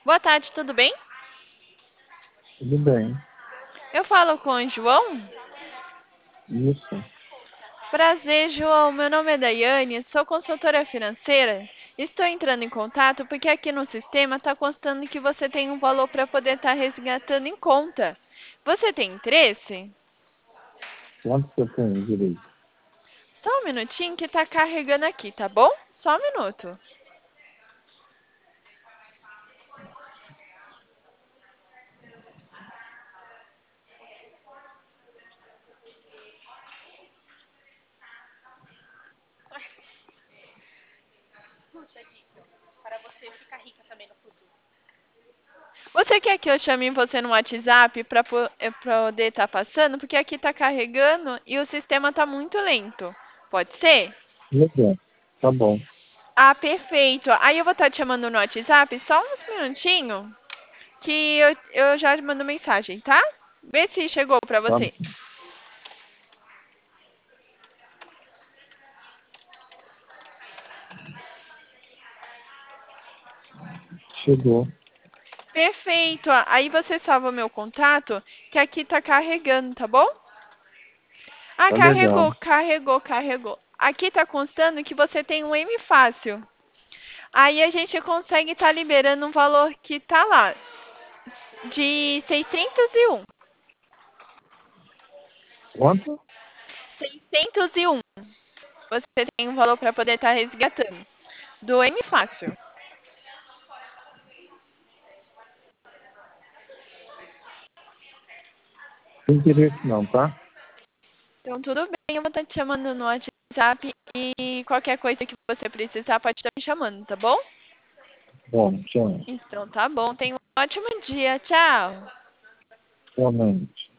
Boa tarde, tudo bem? Tudo bem. Eu falo com o João. Isso. Prazer, João. Meu nome é Daiane, sou consultora financeira. Estou entrando em contato porque aqui no sistema está constando que você tem um valor para poder estar resgatando em conta. Você tem interesse? Quanto você tem direito? Só um minutinho que está carregando aqui, tá bom? Só um minuto. Você quer que eu chame você no WhatsApp para poder estar passando? Porque aqui está carregando e o sistema está muito lento. Pode ser? Tudo bem. Tá bom. Ah, perfeito. Aí eu vou estar te chamando no WhatsApp só uns minutinhos que eu já mando mensagem, tá? Vê se chegou pra Tá. você. Chegou. Perfeito. Aí você salva o meu contato, que aqui tá carregando, tá bom? Ah, Tá legal. carregou. Aqui tá constando que você tem um M fácil. Aí a gente consegue estar liberando um valor que tá lá, de 601. Quanto? 601. Você tem um valor para poder estar resgatando. Do M fácil. Tem interesse não, tá? Então, tudo bem, eu vou estar te chamando no WhatsApp e qualquer coisa que você precisar pode estar me chamando, tá bom? Bom, tchau. Então, tá bom. Tenha um ótimo dia. Tchau. Realmente.